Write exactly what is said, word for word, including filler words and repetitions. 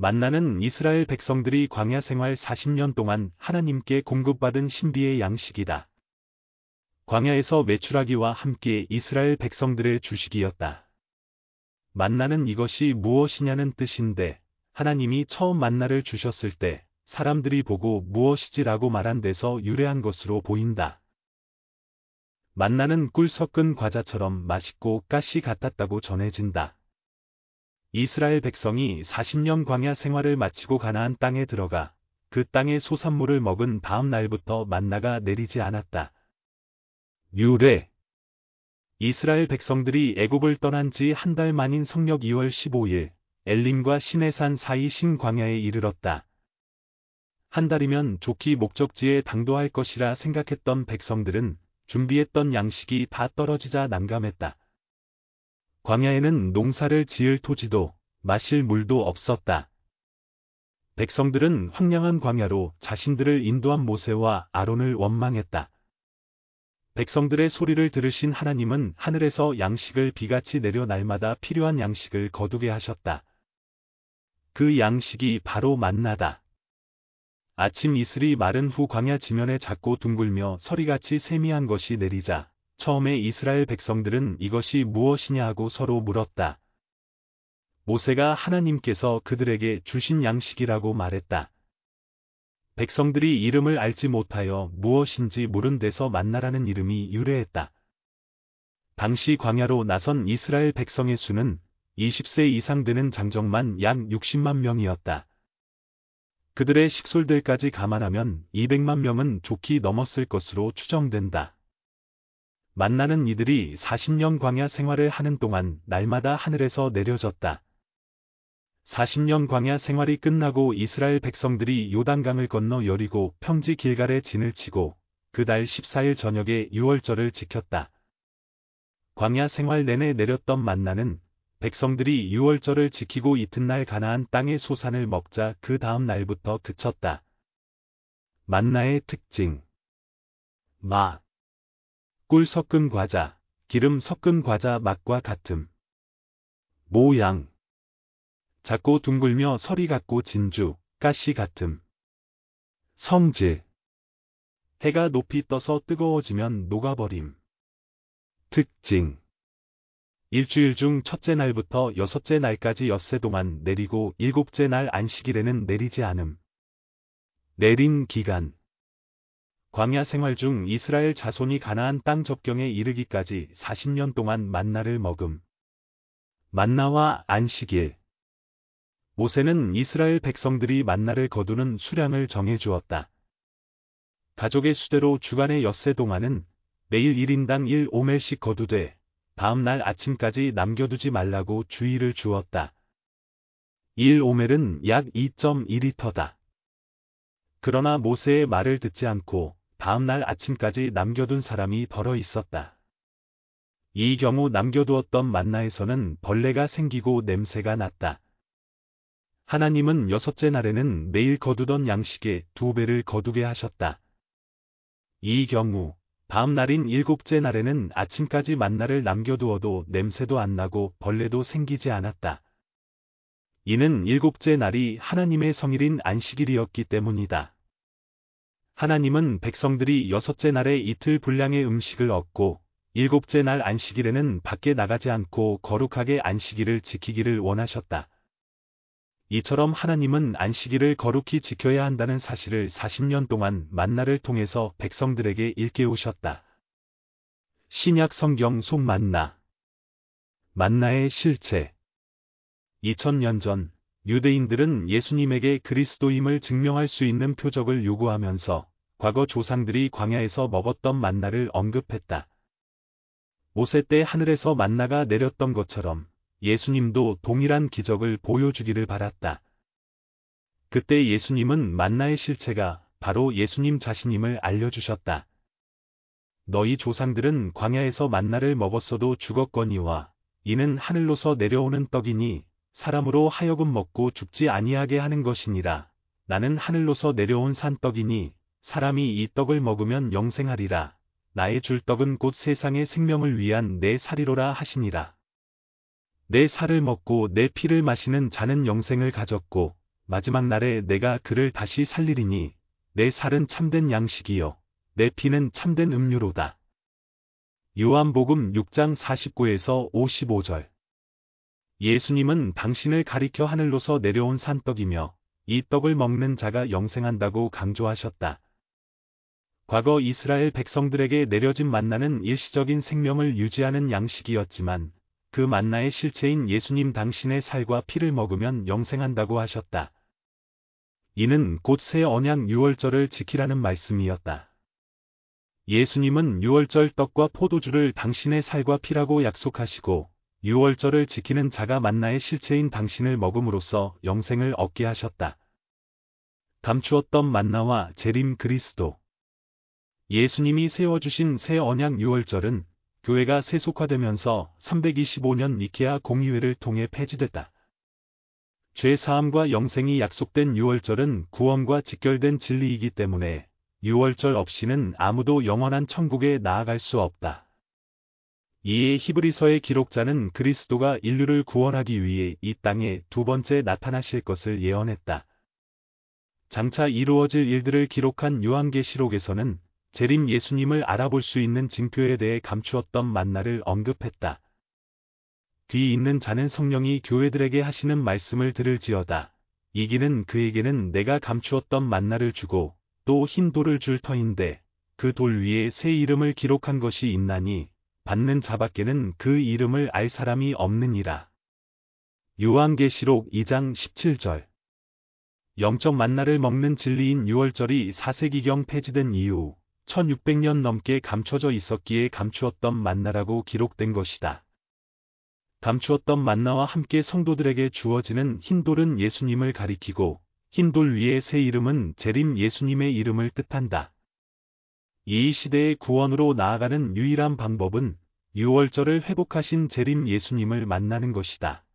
만나는 이스라엘 백성들이 광야 생활 사십 년 동안 하나님께 공급받은 신비의 양식이다. 광야에서 메추라기와 함께 이스라엘 백성들의 주식이었다. 만나는 이것이 무엇이냐는 뜻인데, 하나님이 처음 만나를 주셨을 때 사람들이 보고 무엇이지라고 말한 데서 유래한 것으로 보인다. 만나는 꿀 섞은 과자처럼 맛있고 가시 같았다고 전해진다. 이스라엘 백성이 사십 년 광야 생활을 마치고 가나안 땅에 들어가 그 땅의 소산물을 먹은 다음 날부터 만나가 내리지 않았다. 유래. 이스라엘 백성들이 애굽을 떠난 지 한 달 만인 성력 이월 십오일, 엘림과 시내산 사이 신광야에 이르렀다. 한 달이면 좋기 목적지에 당도할 것이라 생각했던 백성들은 준비했던 양식이 다 떨어지자 난감했다. 광야에는 농사를 지을 토지도 마실 물도 없었다. 백성들은 황량한 광야로 자신들을 인도한 모세와 아론을 원망했다. 백성들의 소리를 들으신 하나님은 하늘에서 양식을 비같이 내려 날마다 필요한 양식을 거두게 하셨다. 그 양식이 바로 만나다. 아침 이슬이 마른 후 광야 지면에 작고 둥글며 서리같이 세미한 것이 내리자 처음에 이스라엘 백성들은 이것이 무엇이냐 하고 서로 물었다. 모세가 하나님께서 그들에게 주신 양식이라고 말했다. 백성들이 이름을 알지 못하여 무엇인지 물은 데서 만나라는 이름이 유래했다. 당시 광야로 나선 이스라엘 백성의 수는 이십 세 이상 되는 장정만 약 육십만 명이었다. 그들의 식솔들까지 감안하면 이백만 명은 좋게 넘었을 것으로 추정된다. 만나는 이들이 사십 년 광야 생활을 하는 동안 날마다 하늘에서 내려졌다. 사십 년 광야 생활이 끝나고 이스라엘 백성들이 요단강을 건너 여리고 평지 길갈에 진을 치고 그달 십사일 저녁에 유월절을 지켰다. 광야 생활 내내 내렸던 만나는 백성들이 유월절을 지키고 이튿날 가나안 땅의 소산을 먹자 그 다음 날부터 그쳤다. 만나의 특징. 맛. 꿀 섞은 과자, 기름 섞은 과자 맛과 같음. 모양. 작고 둥글며 서리 같고 진주, 가시 같음. 성질. 해가 높이 떠서 뜨거워지면 녹아버림. 특징. 일주일 중 첫째 날부터 여섯째 날까지 엿새 동안 내리고 일곱째 날 안식일에는 내리지 않음. 내린 기간. 광야 생활 중 이스라엘 자손이 가나안 땅 접경에 이르기까지 사십 년 동안 만나를 먹음. 만나와 안식일. 모세는 이스라엘 백성들이 만나를 거두는 수량을 정해 주었다. 가족의 수대로 주간의 엿새 동안은 매일 일 인당 일 오멜씩 거두되 다음 날 아침까지 남겨두지 말라고 주의를 주었다. 일 오멜은 약 이 점 이 리터다. 그러나 모세의 말을 듣지 않고 다음 날 아침까지 남겨둔 사람이 더러 있었다. 이 경우 남겨두었던 만나에서는 벌레가 생기고 냄새가 났다. 하나님은 여섯째 날에는 매일 거두던 양식의 두 배를 거두게 하셨다. 이 경우 다음 날인 일곱째 날에는 아침까지 만나를 남겨두어도 냄새도 안 나고 벌레도 생기지 않았다. 이는 일곱째 날이 하나님의 성일인 안식일이었기 때문이다. 하나님은 백성들이 여섯째 날에 이틀 분량의 음식을 얻고 일곱째 날 안식일에는 밖에 나가지 않고 거룩하게 안식일을 지키기를 원하셨다. 이처럼 하나님은 안식일을 거룩히 지켜야 한다는 사실을 사십 년 동안 만나를 통해서 백성들에게 일깨우셨다. 신약 성경 속 만나. 만나의 실체. 이천 년 전 유대인들은 예수님에게 그리스도임을 증명할 수 있는 표적을 요구하면서 과거 조상들이 광야에서 먹었던 만나를 언급했다. 모세 때 하늘에서 만나가 내렸던 것처럼 예수님도 동일한 기적을 보여주기를 바랐다. 그때 예수님은 만나의 실체가 바로 예수님 자신임을 알려주셨다. 너희 조상들은 광야에서 만나를 먹었어도 죽었거니와 이는 하늘로서 내려오는 떡이니 사람으로 하여금 먹고 죽지 아니하게 하는 것이니라. 나는 하늘로서 내려온 산떡이니 사람이 이 떡을 먹으면 영생하리라. 나의 줄 떡은 곧 세상의 생명을 위한 내 살이로라 하시니라. 내 살을 먹고 내 피를 마시는 자는 영생을 가졌고 마지막 날에 내가 그를 다시 살리리니 내 살은 참된 양식이요 내 피는 참된 음료로다. 요한복음 육 장 사십구에서 오십오 절. 예수님은 당신을 가리켜 하늘로서 내려온 산떡이며 이 떡을 먹는 자가 영생한다고 강조하셨다. 과거 이스라엘 백성들에게 내려진 만나는 일시적인 생명을 유지하는 양식이었지만 그 만나의 실체인 예수님 당신의 살과 피를 먹으면 영생한다고 하셨다. 이는 곧 새 언약 유월절을 지키라는 말씀이었다. 예수님은 유월절 떡과 포도주를 당신의 살과 피라고 약속하시고 유월절을 지키는 자가 만나의 실체인 당신을 먹음으로써 영생을 얻게 하셨다. 감추었던 만나와 재림 그리스도. 예수님이 세워주신 새 언약 유월절은 교회가 세속화되면서 삼백이십오 년 니케아 공의회를 통해 폐지됐다. 죄사함과 영생이 약속된 유월절은 구원과 직결된 진리이기 때문에 유월절 없이는 아무도 영원한 천국에 나아갈 수 없다. 이에 히브리서의 기록자는 그리스도가 인류를 구원하기 위해 이 땅에 두 번째 나타나실 것을 예언했다. 장차 이루어질 일들을 기록한 요한계시록에서는 재림 예수님을 알아볼 수 있는 징표에 대해 감추었던 만나를 언급했다. 귀 있는 자는 성령이 교회들에게 하시는 말씀을 들을지어다. 이기는 그에게는 내가 감추었던 만나를 주고 또 흰 돌을 줄 터인데 그 돌 위에 새 이름을 기록한 것이 있나니 받는 자밖에는 그 이름을 알 사람이 없느니라. 요한계시록 이 장 십칠 절. 영적 만나를 먹는 진리인 유월절이 사 세기경 폐지된 이후 천육백 년 넘게 감춰져 있었기에 감추었던 만나라고 기록된 것이다. 감추었던 만나와 함께 성도들에게 주어지는 흰 돌은 예수님을 가리키고 흰 돌 위의 새 이름은 재림 예수님의 이름을 뜻한다. 이 시대의 구원으로 나아가는 유일한 방법은 유월절을 회복하신 재림 예수님을 만나는 것이다.